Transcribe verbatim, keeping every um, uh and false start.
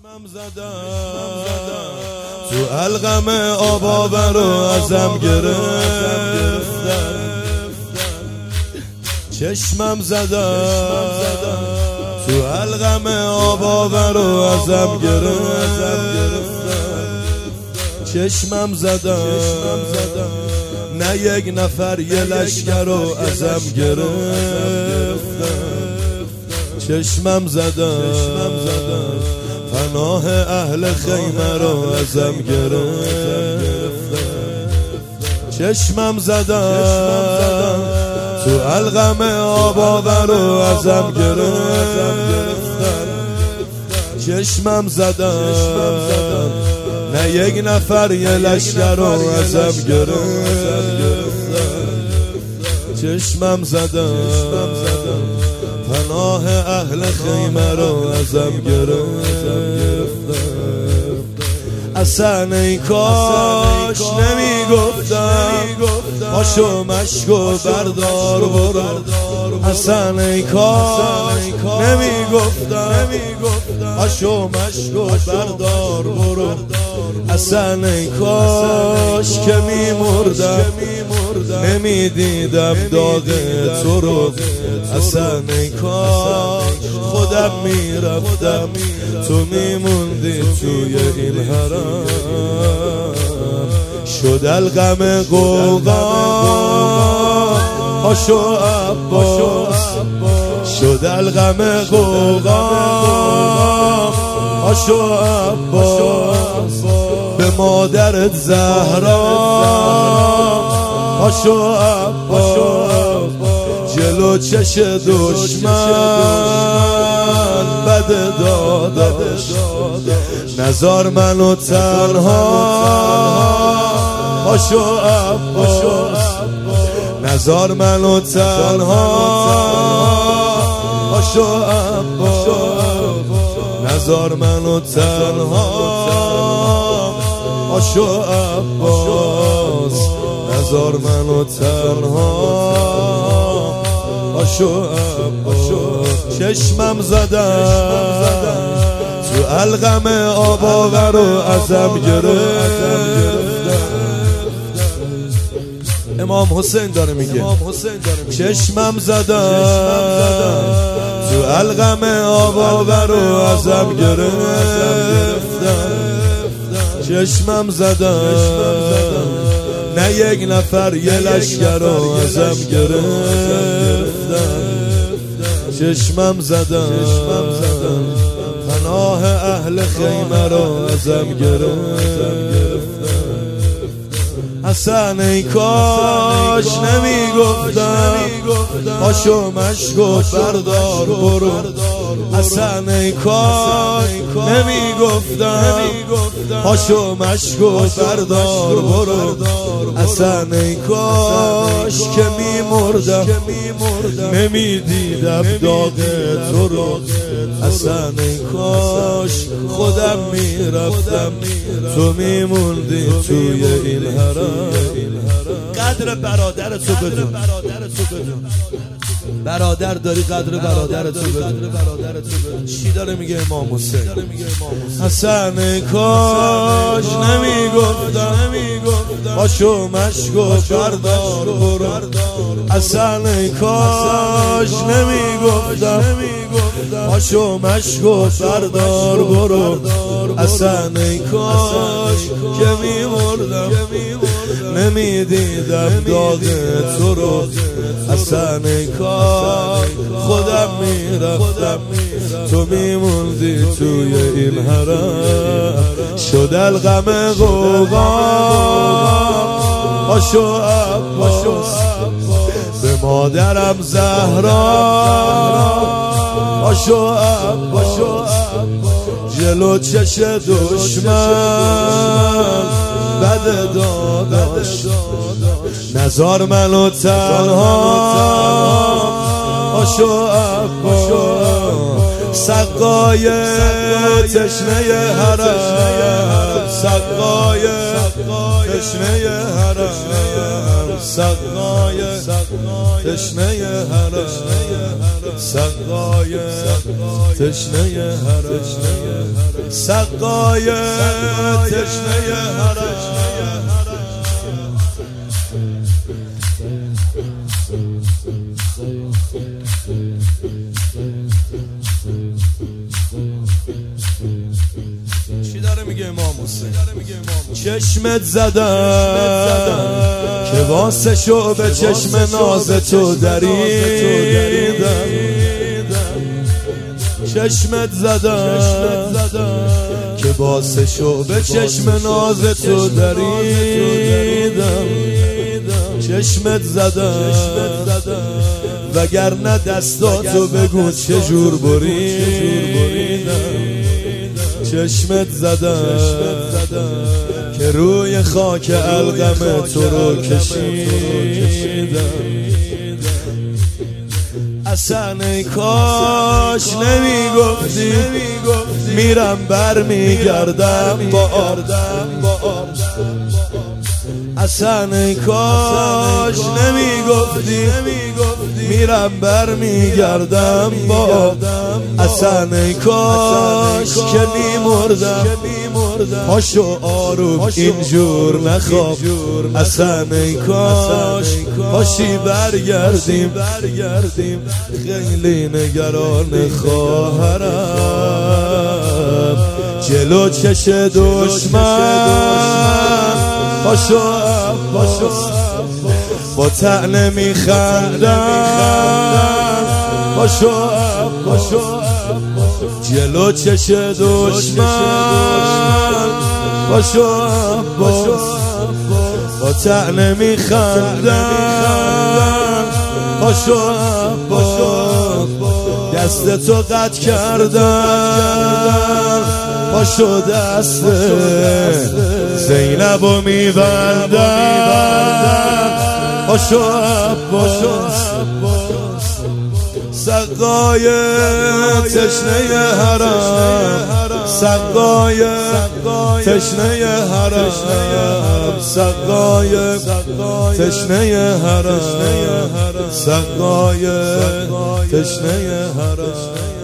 چشمم زدم تو علقم آباور رو ازم گرفتن، چشمم زدم تو علقم آباور رو ازم گرفتن، چشمم زدم نه یک نفر یه لشکر رو ازم گرفتن، چشمم زدم پناه اهل خیمه رو ازم گرفتن، چشمم زدم تو علقم آباور رو ازم گرفتن، چشمم زدم نه یک نفر یه لشکر رو ازم گرفتن، چشمم زدم پناه اهل خیمه رو ازم گرفتن. اصلا ای کاش نمیگفتم پاشو مشکو بردار برو، اصلا ای کاش نمیگفتم پاشو مشکو بردار برو، اصلا ای کاش که میمردم نمیدیدم داغ تو رو، اصلا ای کاش خودم میرفتم تو میموندی توی این حرم، شد الغم قوقا پاشو عباس، شد الغم قوقا پاشو عباس، به مادرت زهرا پاشو عباس، جلو چش دشمن بد داداش نزار منو تنها پاشو عباس، نزار منو تنها پاشو عباس، نزار منو تنها پاشو عباس، نزار منو تنها پاشو عباس، چشمم زدم تو علقم آباور رو ازم گرفتن. امام حسین داره میگه چشمم زدم تو علقم آباور رو ازم گرفتن، چشمم زدم نه یک نفر یه لشکر رو ازم گرفتن، چشمم زدم پناه اهل خیمه رو ازم گرفتن. اصلا ای کاش نمیگفتم پاشو مشکو بردار برو، اصلا ای کاش نمیگفتم پاشو مشکو بردار برو، اصلا ای کاش که میمردم نمیدیدم داغ تو رو، اصلا ای کاش خودم میرفتم تو میموندی توی این حرم. قدر برادر تو بدون، برادر داری قدر برادر تو بدون. چی داره میگه امام حسین؟ اصلا ای کاش نمیگفتم پاشو مشکو بردار برو، اصلا ای کاش نمیگفتم پاشو مشکو بردار برو، اصلا ای کاش که میمردم نمیدیدم داغ تو رو، اصلا ای کاش خودم میرفتم تو میموندی توی این حرم، شد الغم قوقا پاشو عباس، به مادرم زهرا پاشو عباس، جلو چش دشمن بد داداش نزار منو تنها پاشو عباس، سقای تشنه حرم، سقای تشنه حرم، سقای تشنه حرم، سقای تشنه حرم سقای تشنه حرم چی داره میگه امام حسین؟ چشمت زدم که واسه شو به چشم ناز تو دریدم چشمت زدم که واسه شو به چشم ناز تو دریدم چشمت زدم وگرنه دستاتو بگو چجور بریدم چشمت زدم که روی خاک القم تو رو کشیدم اصلا ای کاش نمیگفتی میرم بر میگردم با آردم اصلا ای کاش نمیگفتی میرم بر میگردم با اصلا ای کاش که میمردم پاشو آروم اینجور نخواب اصلا ای کاش پاشی برگردیم خیلی نگران خواهرم جلو چش دشمن پاشو پاشو با طعنه میخندم پاشو پاشو جلو چش دشمن پاشو پاشو با طعنه میخندم پاشو پاشو دست تو قطع کردم پاشو دست زینبو میبندم پاشو پاشو سقای تشنه حرم سقای تشنه حرم سقای تشنه حرم سقای تشنه حرم